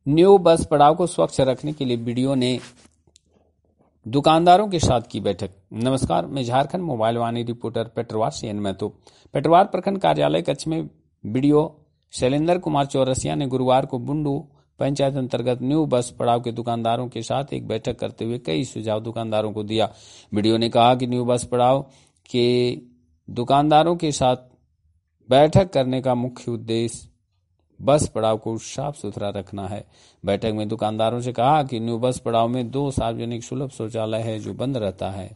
New bus पड़ाव को स्वच्छ रखने के लिए बीडीओ ने दुकानदारों के साथ की बैठक। नमस्कार, मैं झारखंड मोबाइल वाणी रिपोर्टर पेटरवार से महतो। पेटरवार प्रखंड कार्यालय कक्ष में बीडीओ शैलेंद्र कुमार चौरसिया ने गुरुवार को बुंडू पंचायत अंतर्गत न्यू बस पड़ाव के दुकानदारों के साथ एक बैठक करते हुए कई सुझाव दुकानदारों को दिया। बीडीओ ने कहा कि न्यू बस पड़ाव के दुकानदारों के साथ बैठक करने का मुख्य उद्देश्य बस पड़ाव को साफ सुथरा रखना है। बैठक में दुकानदारों से कहा कि न्यू बस पड़ाव में 2 सार्वजनिक सुलभ शौचालय है जो बंद रहता है।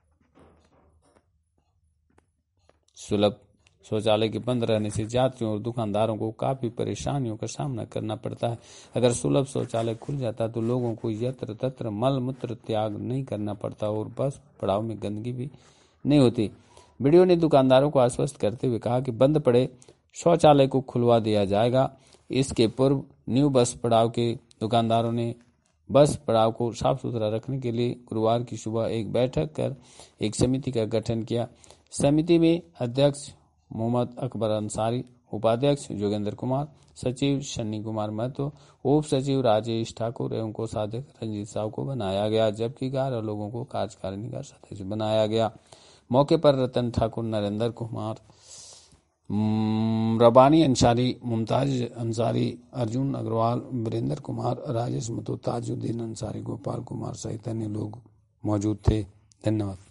सुलभ शौचालय के बंद रहने से यात्रियों और दुकानदारों को काफी परेशानियों का सामना करना पड़ता है। अगर सुलभ शौचालय खुल जाता तो लोगों को यत्र तत्र मल मूत्र त्याग नहीं करना पड़ता और बस पड़ाव में गंदगी भी नहीं होती। बीडीओ ने दुकानदारों को आश्वस्त करते हुए कहा कि बंद पड़े शौचालय को खुलवा दिया जाएगा। इसके पूर्व न्यू बस पड़ाव के दुकानदारों ने बस पड़ाव को साफ सुथरा रखने के लिए गुरुवार की सुबह एक बैठक कर एक समिति का गठन किया। समिति में अध्यक्ष मोहम्मद अकबर अंसारी, उपाध्यक्ष जोगेंद्र कुमार, सचिव सन्नी कुमार महतो, उप सचिव राजेश ठाकुर एवं कोषाध्यक्ष रंजीत साहू को बनाया गया, जबकि 11 लोगों को कार्यकारिणी का सदस्य बनाया गया। मौके पर रतन ठाकुर, नरेंद्र कुमार, रबानी अंसारी, मुमताज अंसारी, अर्जुन अग्रवाल, वीरेंद्र कुमार, राजेश महतो, ताजुद्दीन अंसारी, गोपाल कुमार सहित अन्य लोग मौजूद थे। धन्यवाद।